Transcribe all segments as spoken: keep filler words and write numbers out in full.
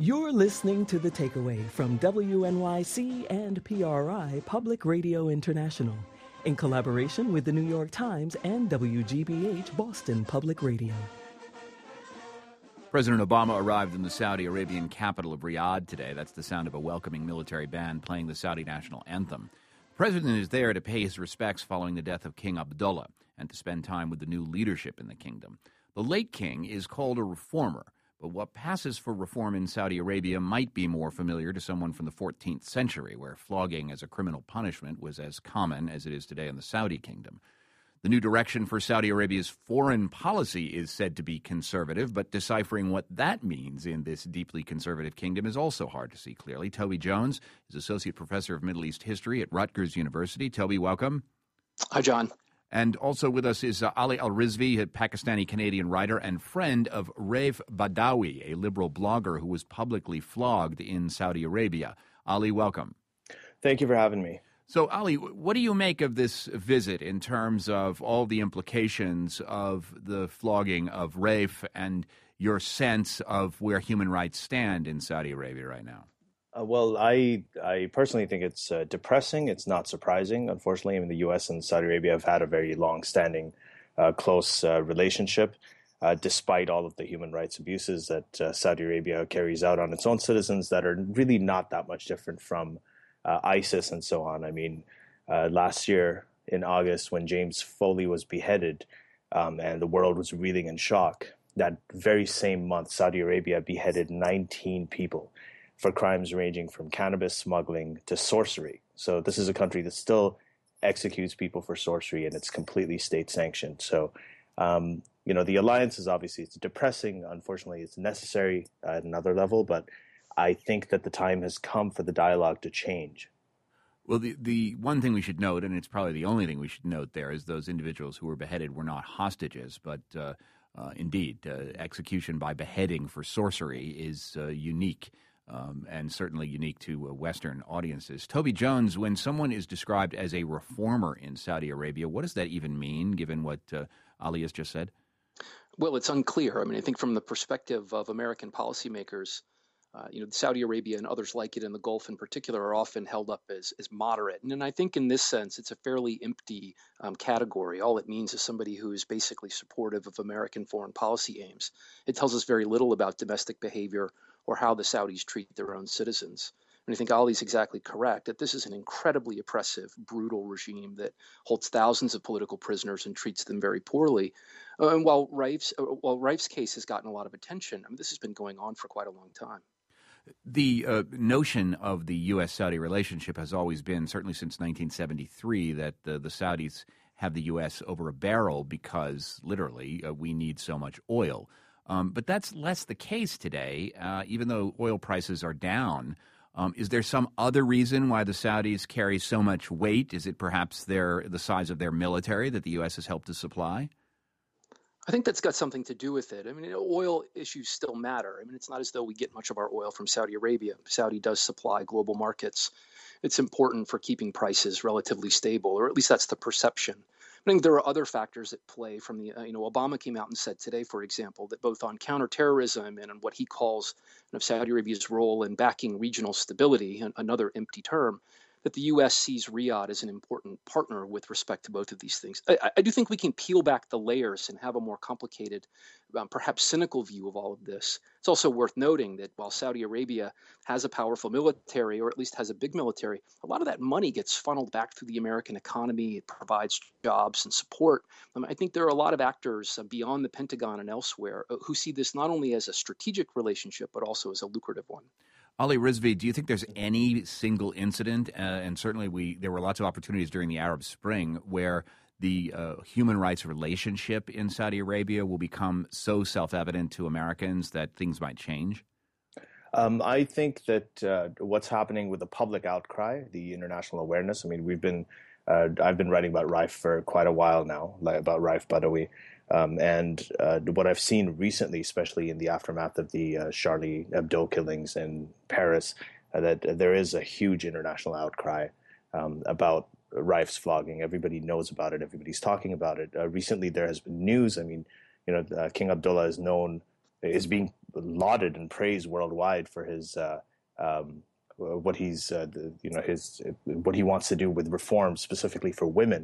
You're listening to The Takeaway from W N Y C and P R I Public Radio International in collaboration with the New York Times and W G B H Boston Public Radio. President Obama arrived in the Saudi Arabian capital of Riyadh today. That's the sound of a welcoming military band playing the Saudi national anthem. The president is there to pay his respects following the death of King Abdullah and to spend time with the new leadership in the kingdom. The late king is called a reformer, but what passes for reform in Saudi Arabia might be more familiar to someone from the fourteenth century, where flogging as a criminal punishment was as common as it is today in the Saudi kingdom. The new direction for Saudi Arabia's foreign policy is said to be conservative, but deciphering what that means in this deeply conservative kingdom is also hard to see clearly. Toby Jones is Associate Professor of Middle East History at Rutgers University. Toby, welcome. Hi, John. And also with us is uh, Ali Al-Rizvi, a Pakistani-Canadian writer and friend of Raif Badawi, a liberal blogger who was publicly flogged in Saudi Arabia. Ali, welcome. Thank you for having me. So, Ali, what do you make of this visit in terms of all the implications of the flogging of Raif and your sense of where human rights stand in Saudi Arabia right now? Uh, well, I I personally think it's uh, depressing. It's not surprising. Unfortunately, I mean, the U S and Saudi Arabia have had a very long-standing, uh, close uh, relationship, uh, despite all of the human rights abuses that uh, Saudi Arabia carries out on its own citizens that are really not that much different from uh, ISIS and so on. I mean, uh, last year in August, when James Foley was beheaded um, and the world was reeling in shock, that very same month, Saudi Arabia beheaded nineteen people for crimes ranging from cannabis smuggling to sorcery. So this is a country that still executes people for sorcery, and it's completely state-sanctioned. So, um, you know, the alliance is obviously, it's depressing. Unfortunately, it's necessary at another level, but I think that the time has come for the dialogue to change. Well, the, the one thing we should note, and it's probably the only thing we should note there, is those individuals who were beheaded were not hostages, but uh, uh, indeed, uh, execution by beheading for sorcery is uh, unique. Um, and certainly unique to uh, Western audiences. Toby Jones, when someone is described as a reformer in Saudi Arabia, what does that even mean, given what uh, Ali has just said? Well, it's unclear. I mean, I think from the perspective of American policymakers, uh, you know, Saudi Arabia and others like it in the Gulf in particular are often held up as, as moderate. And, and I think in this sense, it's a fairly empty um, category. All it means is somebody who is basically supportive of American foreign policy aims. It tells us very little about domestic behavior or how the Saudis treat their own citizens. And I think Ali's exactly correct that this is an incredibly oppressive, brutal regime that holds thousands of political prisoners and treats them very poorly. Uh, and while Raif's, uh, while Raif's case has gotten a lot of attention, I mean, this has been going on for quite a long time. The uh, notion of the U S Saudi relationship has always been, certainly since nineteen seventy-three, that the, the Saudis have the U S over a barrel because, literally, uh, we need so much oil. Um, but that's less the case today, uh, even though oil prices are down. Um, is there some other reason why the Saudis carry so much weight? Is it perhaps their the size of their military that the U S has helped to supply? I think that's got something to do with it. I mean, oil issues still matter. I mean, it's not as though we get much of our oil from Saudi Arabia. Saudi does supply global markets. It's important for keeping prices relatively stable, or at least that's the perception. I think there are other factors at play from the, uh, you know, Obama came out and said today, for example, that both on counterterrorism and on what he calls you know, Saudi Arabia's role in backing regional stability, another empty term, that the U S sees Riyadh as an important partner with respect to both of these things. I, I do think we can peel back the layers and have a more complicated, um, perhaps cynical view of all of this. It's also worth noting that while Saudi Arabia has a powerful military, or at least has a big military, a lot of that money gets funneled back through the American economy. It provides jobs and support. Um, I think there are a lot of actors uh, beyond the Pentagon and elsewhere uh, who see this not only as a strategic relationship, but also as a lucrative one. Ali Rizvi, do you think there's any single incident, uh, and certainly we there were lots of opportunities during the Arab Spring, where the uh, human rights relationship in Saudi Arabia will become so self-evident to Americans that things might change? Um, I think that uh, what's happening with the public outcry, the international awareness, I mean, we've been, uh, I've been writing about Raif for quite a while now, like about Raif Badawi. Um, and uh, what I've seen recently, especially in the aftermath of the uh, Charlie Hebdo killings in Paris, uh, that uh, there is a huge international outcry um, about Raif's flogging. Everybody knows about it. Everybody's talking about it. Uh, recently, there has been news. I mean, you know, uh, King Abdullah is known is being lauded and praised worldwide for his uh, um, what he's uh, the, you know his what he wants to do with reform specifically for women.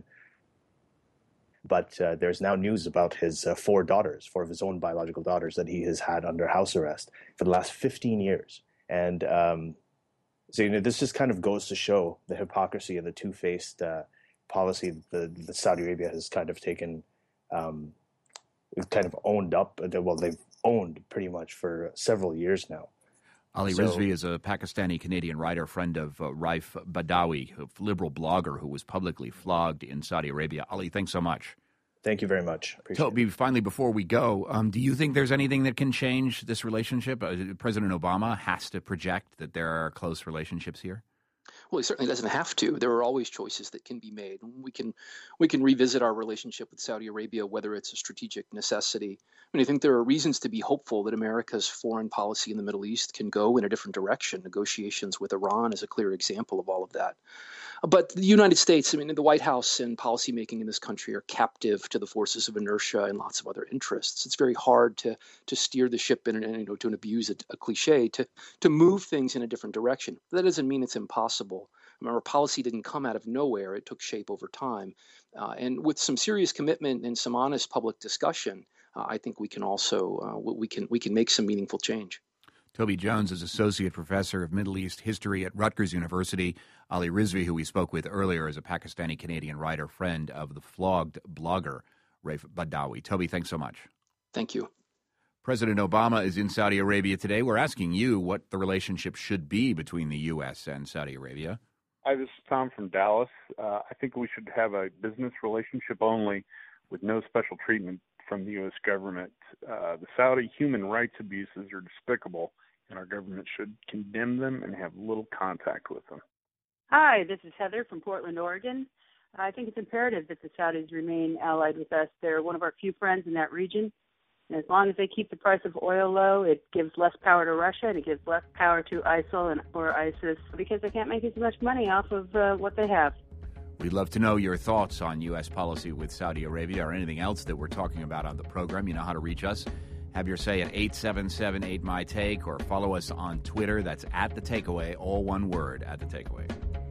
But uh, there's now news about his uh, four daughters, four of his own biological daughters that he has had under house arrest for the last fifteen years. And um, so, you know, this just kind of goes to show the hypocrisy and the two-faced uh, policy that, that Saudi Arabia has kind of taken, um, kind of owned up. Well, they've owned pretty much for several years now. Ali So- Rizvi is a Pakistani-Canadian writer, friend of uh, Raif Badawi, a liberal blogger who was publicly flogged in Saudi Arabia. Ali, thanks so much. Thank you very much. Appreciate Toby, it. finally, before we go, um, do you think there's anything that can change this relationship? Uh, President Obama has to project that there are close relationships here? Well, he certainly doesn't have to. There are always choices that can be made. We can we can revisit our relationship with Saudi Arabia, whether it's a strategic necessity. I mean, I think there are reasons to be hopeful that America's foreign policy in the Middle East can go in a different direction. Negotiations with Iran is a clear example of all of that. But the United States, I mean, the White House and policymaking in this country are captive to the forces of inertia and lots of other interests. It's very hard to to steer the ship in, and, you know, to abuse a, a cliche, to to move things in a different direction. That doesn't mean it's impossible. Remember, policy didn't come out of nowhere. It took shape over time. Uh, and with some serious commitment and some honest public discussion, uh, I think we can also uh, we can we can make some meaningful change. Toby Jones is Associate Professor of Middle East History at Rutgers University. Ali Rizvi, who we spoke with earlier, is a Pakistani-Canadian writer, friend of the flogged blogger Raif Badawi. Toby, thanks so much. Thank you. President Obama is in Saudi Arabia today. We're asking you what the relationship should be between the U S and Saudi Arabia. Hi, this is Tom from Dallas. Uh, I think we should have a business relationship only with no special treatment from the U S government. Uh, the Saudi human rights abuses are despicable, and our government should condemn them and have little contact with them. Hi, this is Heather from Portland, Oregon. I think it's imperative that the Saudis remain allied with us. They're one of our few friends in that region. And as long as they keep the price of oil low, it gives less power to Russia and it gives less power to ISIL and or ISIS because they can't make as much money off of uh, what they have. We'd love to know your thoughts on U S policy with Saudi Arabia or anything else that we're talking about on the program. You know how to reach us. Have your say at eight seven seven eight my take or follow us on Twitter. That's at The Takeaway, all one word, at The Takeaway.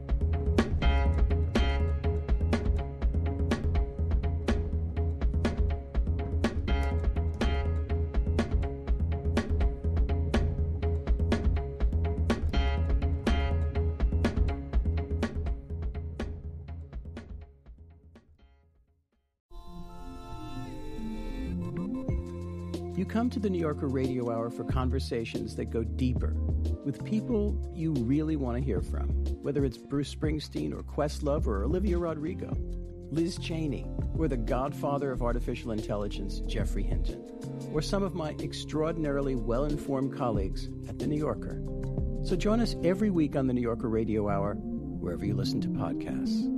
You come to the New Yorker Radio Hour for conversations that go deeper with people you really want to hear from, whether it's Bruce Springsteen or Questlove or Olivia Rodrigo, Liz Cheney, or the godfather of artificial intelligence, Jeffrey Hinton, or some of my extraordinarily well-informed colleagues at The New Yorker. So join us every week on the New Yorker Radio Hour, wherever you listen to podcasts.